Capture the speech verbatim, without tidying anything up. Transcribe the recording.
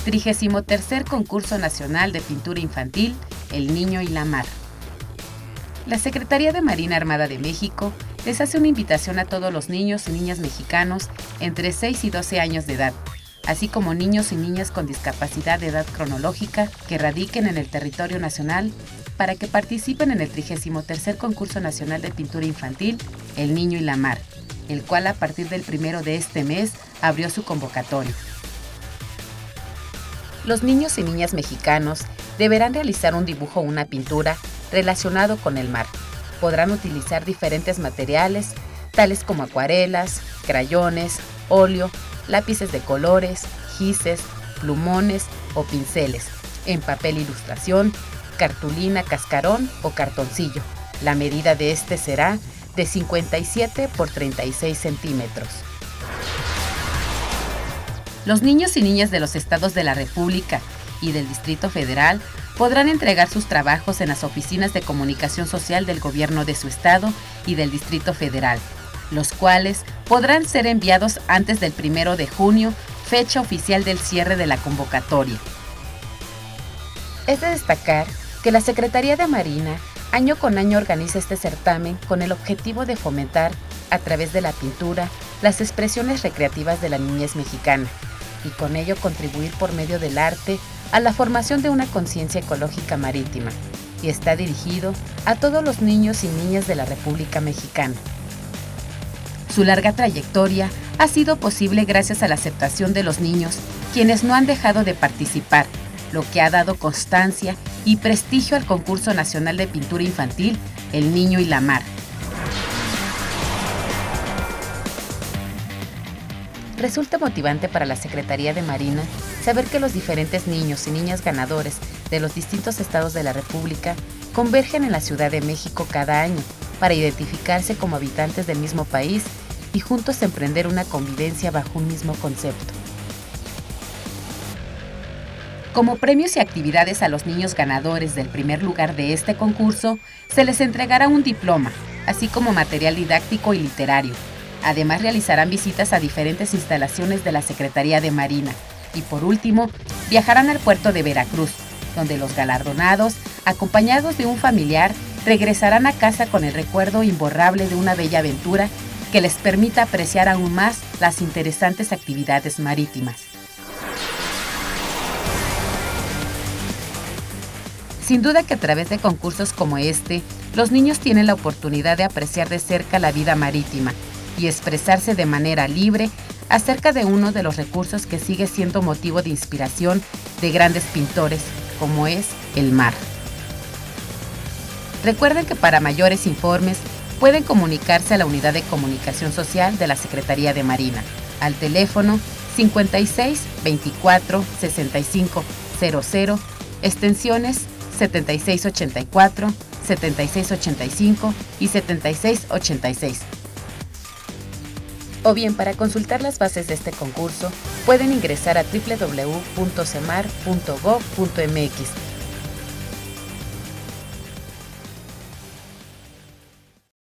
trigésimo tercer Concurso Nacional de Pintura Infantil El Niño y la Mar. La Secretaría de Marina Armada de México les hace una invitación a todos los niños y niñas mexicanos entre seis y doce años de edad, así como niños y niñas con discapacidad de edad cronológica que radiquen en el territorio nacional para que participen en el trigésimo tercer Concurso Nacional de Pintura Infantil El Niño y la Mar, el cual a partir del primero de este mes abrió su convocatoria. Los niños y niñas mexicanos deberán realizar un dibujo o una pintura relacionado con el mar. Podrán utilizar diferentes materiales, tales como acuarelas, crayones, óleo, lápices de colores, gises, plumones o pinceles, en papel ilustración, cartulina, cascarón o cartoncillo. La medida de este será de cincuenta y siete por treinta y seis centímetros. Los niños y niñas de los estados de la República y del Distrito Federal podrán entregar sus trabajos en las oficinas de comunicación social del gobierno de su estado y del Distrito Federal, los cuales podrán ser enviados antes del primero de junio, fecha oficial del cierre de la convocatoria. Es de destacar que la Secretaría de Marina año con año organiza este certamen con el objetivo de fomentar, a través de la pintura, las expresiones recreativas de la niñez mexicana y con ello contribuir por medio del arte a la formación de una conciencia ecológica marítima, y está dirigido a todos los niños y niñas de la República Mexicana. Su larga trayectoria ha sido posible gracias a la aceptación de los niños, quienes no han dejado de participar, lo que ha dado constancia y prestigio al Concurso Nacional de Pintura Infantil El Niño y la Mar. Resulta motivante para la Secretaría de Marina saber que los diferentes niños y niñas ganadores de los distintos estados de la República convergen en la Ciudad de México cada año para identificarse como habitantes del mismo país y juntos emprender una convivencia bajo un mismo concepto. Como premios y actividades a los niños ganadores del primer lugar de este concurso, se les entregará un diploma, así como material didáctico y literario. Además, realizarán visitas a diferentes instalaciones de la Secretaría de Marina y, por último, viajarán al puerto de Veracruz, donde los galardonados, acompañados de un familiar, regresarán a casa con el recuerdo imborrable de una bella aventura que les permita apreciar aún más las interesantes actividades marítimas. Sin duda que a través de concursos como este, los niños tienen la oportunidad de apreciar de cerca la vida marítima y expresarse de manera libre acerca de uno de los recursos que sigue siendo motivo de inspiración de grandes pintores, como es el mar. Recuerden que para mayores informes pueden comunicarse a la Unidad de Comunicación Social de la Secretaría de Marina, al teléfono cincuenta y seis veinticuatro sesenta y cinco cero cero, extensiones setenta y seis ochenta y cuatro, setenta y seis ochenta y cinco y setenta y seis ochenta y seis. O bien, para consultar las bases de este concurso, pueden ingresar a doble u doble u doble u punto semar punto gob punto m x